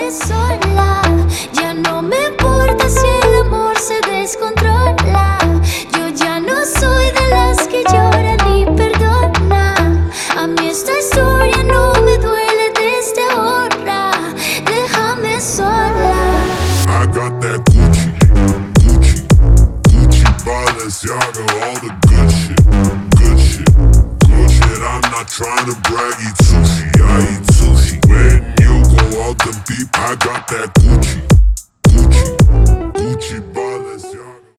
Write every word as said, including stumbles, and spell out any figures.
déjame sola. Ya no me importa si el amor se descontrola. Yo ya no soy de las que lloran ni perdona. A mí esta historia no me duele desde ahora. Déjame sola. I got that Gucci, Gucci, Gucci, Balenciaga, all the good shit, good shit, good shit. I'm not trying to brag, eat sushi, I eat sushi. When you go out and peep, I got that Gucci, Gucci, Gucci, Balenciaga.